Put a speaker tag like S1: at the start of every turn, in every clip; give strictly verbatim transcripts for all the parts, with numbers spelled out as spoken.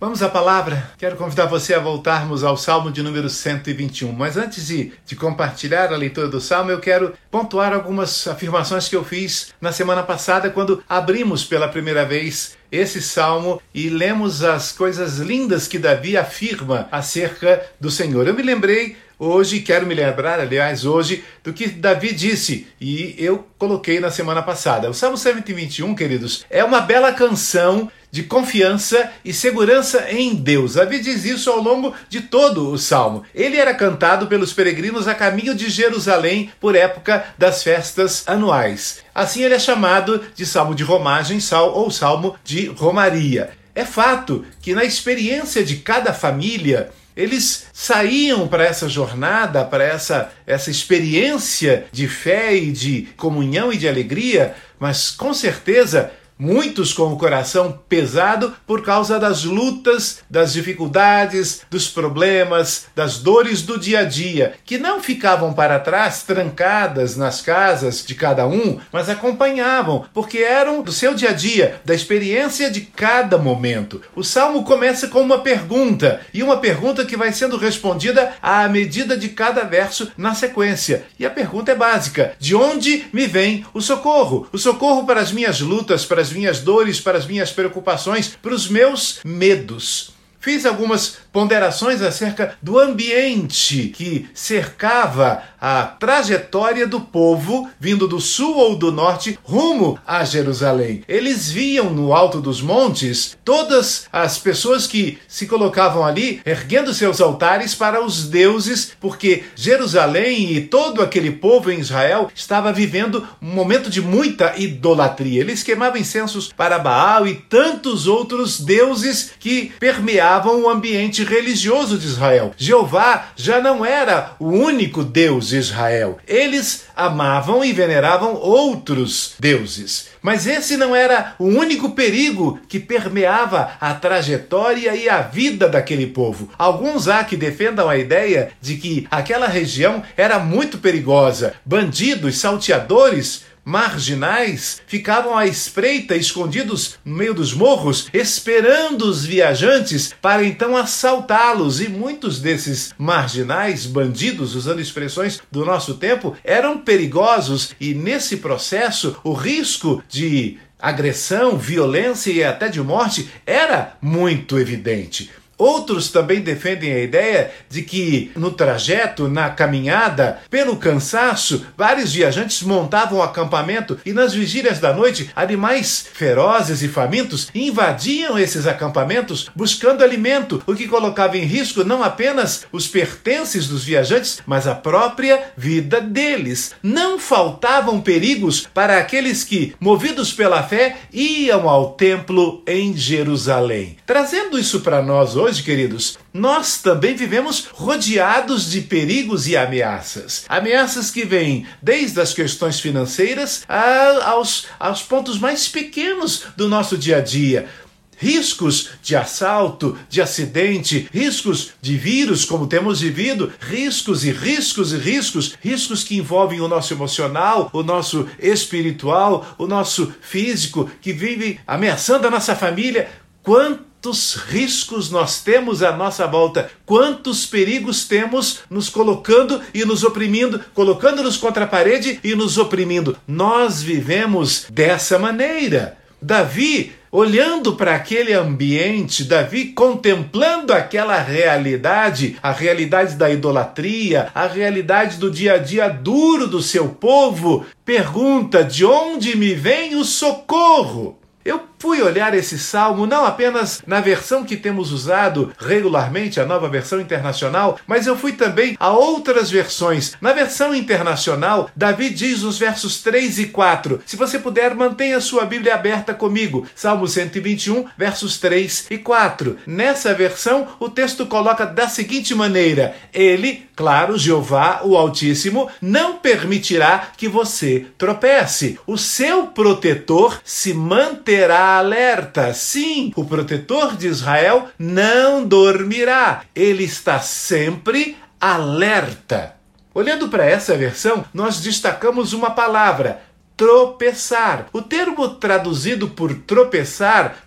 S1: Vamos à palavra? Quero convidar você a voltarmos ao Salmo de número cento e vinte e um. Mas antes de, de compartilhar a leitura do Salmo, eu quero pontuar algumas afirmações que eu fiz na semana passada, quando abrimos pela primeira vez esse Salmo e lemos as coisas lindas que Davi afirma acerca do Senhor. Eu me lembrei hoje, quero me lembrar, aliás, hoje, do que Davi disse, e eu coloquei na semana passada. O Salmo cento e vinte e um, queridos, é uma bela canção de confiança e segurança em Deus. Davi diz isso ao longo de todo o Salmo. Ele era cantado pelos peregrinos a caminho de Jerusalém por época das festas anuais. Assim ele é chamado de Salmo de Romagem ou Salmo de Romaria. É fato que na experiência de cada família, eles saíam para essa jornada, para essa, essa experiência de fé e de comunhão e de alegria, mas com certeza muitos com o coração pesado por causa das lutas, das dificuldades, dos problemas, das dores do dia a dia, que não ficavam para trás trancadas nas casas de cada um, mas acompanhavam, porque eram do seu dia a dia, da experiência de cada momento. O Salmo começa com uma pergunta, e uma pergunta que vai sendo respondida à medida de cada verso na sequência. E a pergunta é básica: de onde me vem o socorro? O socorro para as minhas lutas, para as minhas dores, para as minhas preocupações, para os meus medos. Fiz algumas ponderações acerca do ambiente que cercava a trajetória do povo vindo do sul ou do norte rumo a Jerusalém. Eles viam no alto dos montes todas as pessoas que se colocavam ali erguendo seus altares para os deuses, porque Jerusalém e todo aquele povo em Israel estava vivendo um momento de muita idolatria. Eles queimavam incensos para Baal e tantos outros deuses que permeavam o ambiente religioso de Israel. Jeová já não era o único Deus de Israel. Eles amavam e veneravam outros deuses. Mas esse não era o único perigo que permeava a trajetória e a vida daquele povo. Alguns há que defendam a ideia de que aquela região era muito perigosa. Bandidos, salteadores, marginais ficavam à espreita, escondidos no meio dos morros, esperando os viajantes para então assaltá-los. E muitos desses marginais, bandidos, usando expressões do nosso tempo, eram perigosos, e nesse processo o risco de agressão, violência e até de morte era muito evidente. Outros também defendem a ideia de que no trajeto, na caminhada, pelo cansaço, vários viajantes montavam o acampamento e nas vigílias da noite, animais ferozes e famintos invadiam esses acampamentos buscando alimento, o que colocava em risco não apenas os pertences dos viajantes, mas a própria vida deles. Não faltavam perigos para aqueles que, movidos pela fé, iam ao templo em Jerusalém. Trazendo isso para nós hoje, Hoje, queridos, nós também vivemos rodeados de perigos e ameaças. Ameaças que vêm desde as questões financeiras a, aos, aos pontos mais pequenos do nosso dia a dia. Riscos de assalto, de acidente, riscos de vírus, como temos vivido, riscos e riscos e riscos, riscos que envolvem o nosso emocional, o nosso espiritual, o nosso físico, que vive ameaçando a nossa família. Quantos riscos nós temos à nossa volta, quantos perigos temos nos colocando e nos oprimindo, colocando-nos contra a parede e nos oprimindo. Nós vivemos dessa maneira. Davi, olhando para aquele ambiente, Davi contemplando aquela realidade, a realidade da idolatria, a realidade do dia a dia duro do seu povo, pergunta: de onde me vem o socorro? Eu fui olhar esse salmo não apenas na versão que temos usado regularmente, a Nova Versão Internacional, mas eu fui também a outras versões. Na versão internacional, Davi diz nos versos três e quatro. Se você puder, mantenha sua Bíblia aberta comigo. Salmo cento e vinte e um, versos três e quatro. Nessa versão, o texto coloca da seguinte maneira: Ele, claro, Jeová, o Altíssimo, não permitirá que você tropece. O seu protetor se manterá alerta. Sim, o protetor de Israel não dormirá. Ele está sempre alerta. Olhando para essa versão, nós destacamos uma palavra: tropeçar. O termo traduzido por tropeçar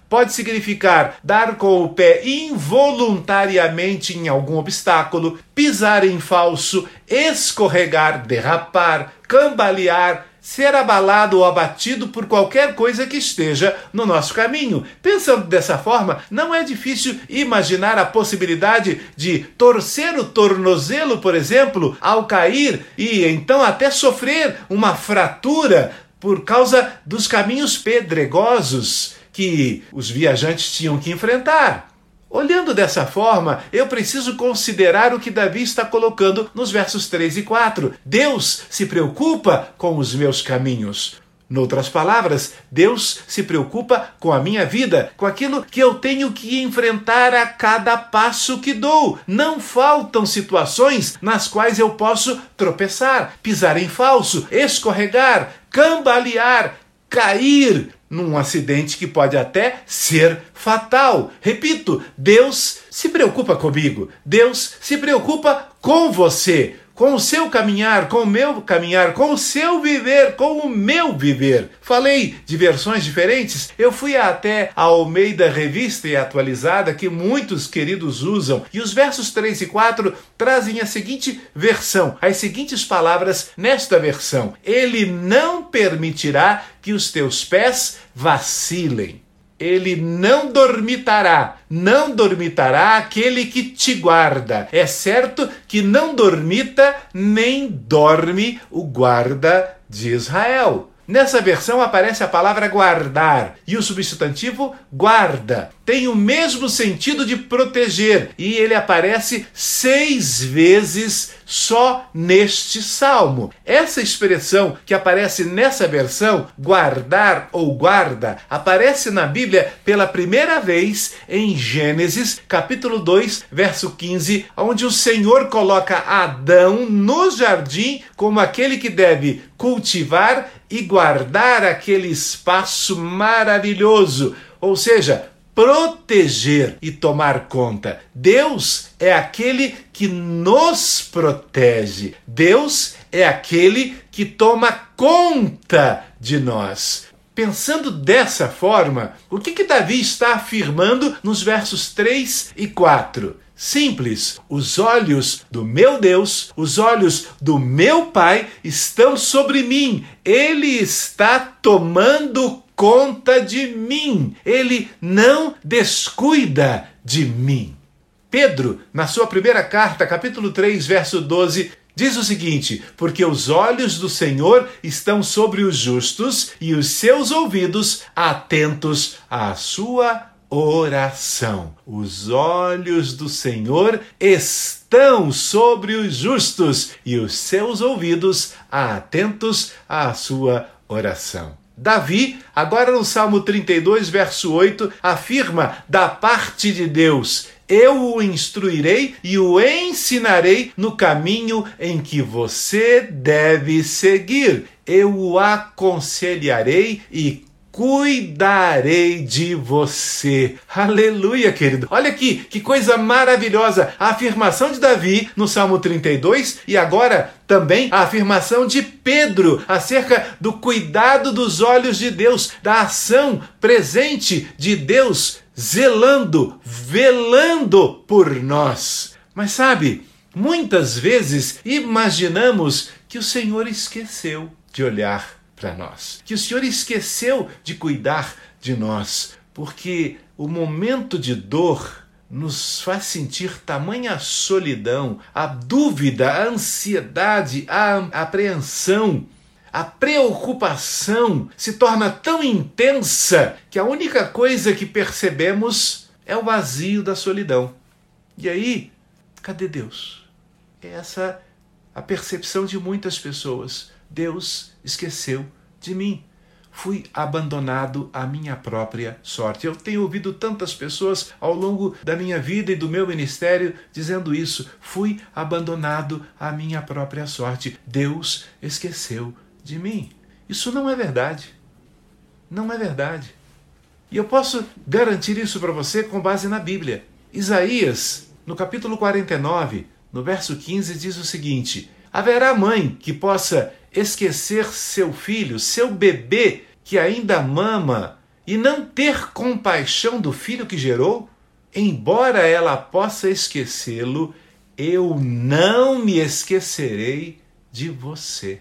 S1: pode significar dar com o pé involuntariamente em algum obstáculo, pisar em falso, escorregar, derrapar, cambalear, ser abalado ou abatido por qualquer coisa que esteja no nosso caminho. Pensando dessa forma, não é difícil imaginar a possibilidade de torcer o tornozelo, por exemplo, ao cair e então até sofrer uma fratura por causa dos caminhos pedregosos que os viajantes tinham que enfrentar. Olhando dessa forma, eu preciso considerar o que Davi está colocando nos versos três e quatro. Deus se preocupa com os meus caminhos. Noutras palavras, Deus se preocupa com a minha vida, com aquilo que eu tenho que enfrentar a cada passo que dou. Não faltam situações nas quais eu posso tropeçar, pisar em falso, escorregar, cambalear, cair num acidente que pode até ser fatal. Repito, Deus se preocupa comigo. Deus se preocupa com você, com o seu caminhar, com o meu caminhar, com o seu viver, com o meu viver. Falei de versões diferentes. Eu fui até a Almeida Revista e Atualizada, que muitos queridos usam, e os versos três e quatro trazem a seguinte versão, as seguintes palavras nesta versão: Ele não permitirá que os teus pés vacilem. Ele não dormitará, não dormitará aquele que te guarda. É certo que não dormita nem dorme o guarda de Israel. Nessa versão aparece a palavra guardar e o substantivo guarda. Tem o mesmo sentido de proteger e ele aparece seis vezes só neste salmo. Essa expressão que aparece nessa versão, guardar ou guarda, aparece na Bíblia pela primeira vez em Gênesis, capítulo dois, verso quinze, onde o Senhor coloca Adão no jardim como aquele que deve cultivar e guardar aquele espaço maravilhoso, ou seja, proteger e tomar conta. Deus é aquele que nos protege. Deus é aquele que toma conta de nós. Pensando dessa forma, o que que Davi está afirmando nos versos três e quatro? Simples, os olhos do meu Deus, os olhos do meu Pai estão sobre mim. Ele está tomando conta de mim. Ele não descuida de mim. Pedro, na sua primeira carta, capítulo três, verso doze, diz o seguinte: porque os olhos do Senhor estão sobre os justos e os seus ouvidos atentos à sua oração. Os olhos do Senhor estão sobre os justos e os seus ouvidos atentos à sua oração. Davi, agora no Salmo trinta e dois, verso oito, afirma da parte de Deus: eu o instruirei e o ensinarei no caminho em que você deve seguir. Eu o aconselharei e cuidarei de você. Aleluia, querido. Olha aqui, que coisa maravilhosa. A afirmação de Davi no Salmo trinta e dois e agora também a afirmação de Pedro acerca do cuidado dos olhos de Deus, da ação presente de Deus zelando, velando por nós. Mas sabe, muitas vezes imaginamos que o Senhor esqueceu de olhar para nós, que o Senhor esqueceu de cuidar de nós, porque o momento de dor nos faz sentir tamanha solidão, a dúvida, a ansiedade, a apreensão, a preocupação se torna tão intensa que a única coisa que percebemos é o vazio da solidão. E aí, cadê Deus? Essa é a percepção de muitas pessoas. Deus esqueceu de mim. Fui abandonado à minha própria sorte. Eu tenho ouvido tantas pessoas ao longo da minha vida e do meu ministério dizendo isso. Fui abandonado à minha própria sorte. Deus esqueceu de mim. Isso não é verdade. Não é verdade. E eu posso garantir isso para você com base na Bíblia. Isaías, no capítulo quarenta e nove, no verso quinze, diz o seguinte: haverá mãe que possa esquecer seu filho, seu bebê que ainda mama, e não ter compaixão do filho que gerou? Embora ela possa esquecê-lo, eu não me esquecerei de você.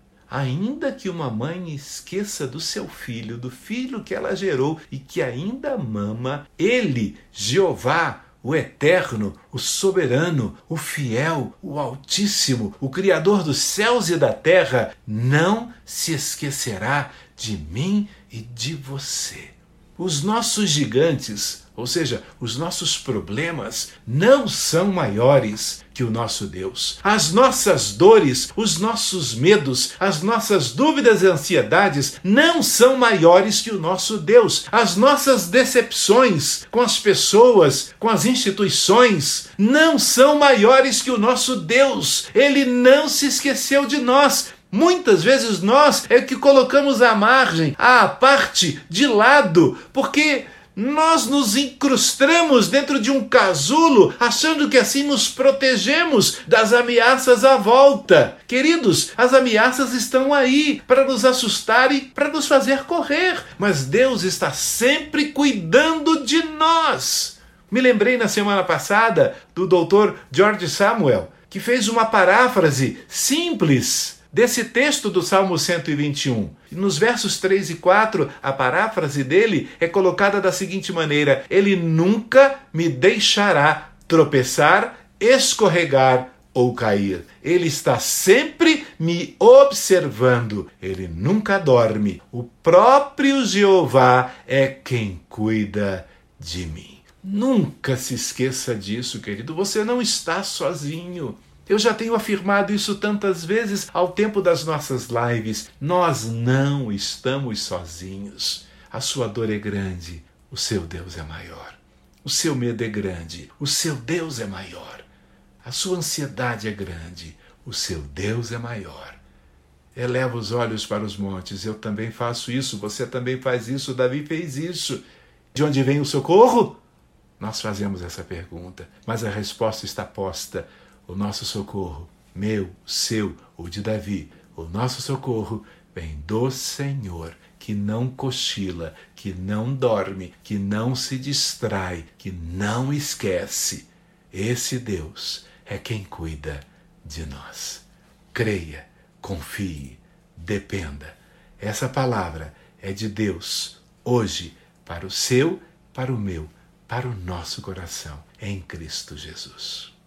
S1: Ainda que uma mãe esqueça do seu filho, do filho que ela gerou e que ainda mama, ele, Jeová, o Eterno, o Soberano, o Fiel, o Altíssimo, o Criador dos céus e da terra, não se esquecerá de mim e de você. Os nossos gigantes, ou seja, os nossos problemas, não são maiores que o nosso Deus. As nossas dores, os nossos medos, as nossas dúvidas e ansiedades não são maiores que o nosso Deus. As nossas decepções com as pessoas, com as instituições, não são maiores que o nosso Deus. Ele não se esqueceu de nós. Muitas vezes nós é que colocamos à margem, à parte, de lado, porque nós nos incrustamos dentro de um casulo, achando que assim nos protegemos das ameaças à volta. Queridos, as ameaças estão aí para nos assustar e para nos fazer correr, mas Deus está sempre cuidando de nós. Me lembrei na semana passada do doutor George Samuel, que fez uma paráfrase simples desse texto do Salmo cento e vinte e um. Nos versos três e quatro, a paráfrase dele é colocada da seguinte maneira: Ele nunca me deixará tropeçar, escorregar ou cair. Ele está sempre me observando. Ele nunca dorme. O próprio Jeová é quem cuida de mim. Nunca se esqueça disso, querido. Você não está sozinho. Eu já tenho afirmado isso tantas vezes ao tempo das nossas lives. Nós não estamos sozinhos. A sua dor é grande, o seu Deus é maior. O seu medo é grande, o seu Deus é maior. A sua ansiedade é grande, o seu Deus é maior. Eleva os olhos para os montes. Eu também faço isso, você também faz isso, Davi fez isso. De onde vem o socorro? Nós fazemos essa pergunta, mas a resposta está posta. O nosso socorro, meu, seu, o de Davi, o nosso socorro vem do Senhor, que não cochila, que não dorme, que não se distrai, que não esquece. Esse Deus é quem cuida de nós. Creia, confie, dependa. Essa palavra é de Deus, hoje, para o seu, para o meu, para o nosso coração, em Cristo Jesus.